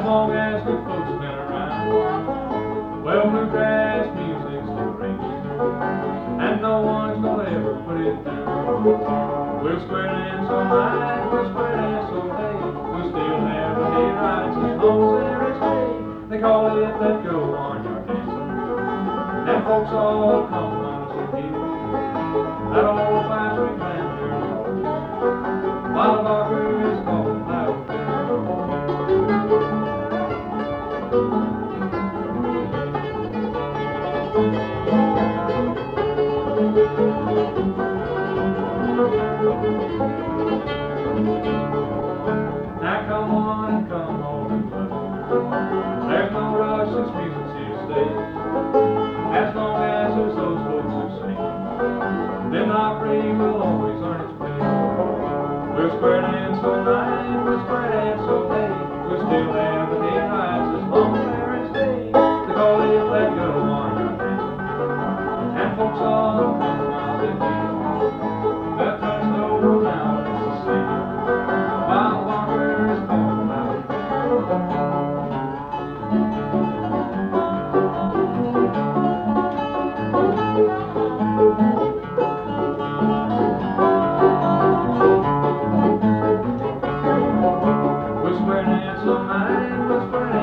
As long as the folks been around, well, bluegrass music's still ringing, and no one's gonna ever put it down. We'll square dance all night, we'll square dance all day, we'll still have the hay rides as long as there is hay. They call it let go barnyard dancing, and folks all come on to hear that old five-string band there while the barker is calling loud and clear. Now come on and come on and play. There's no rush, this music's here to stay. As long as there's those folks who sing, then the opry will always earn its pay. We'll square dance all night, we'll square dance all day, we'll still have the hay rides as long as there is day. They call it let go barnyard dancing, and folks all come miles to hear that touch the old now it's the same. While the barker is calling loud and we'll square dance all night, we'll square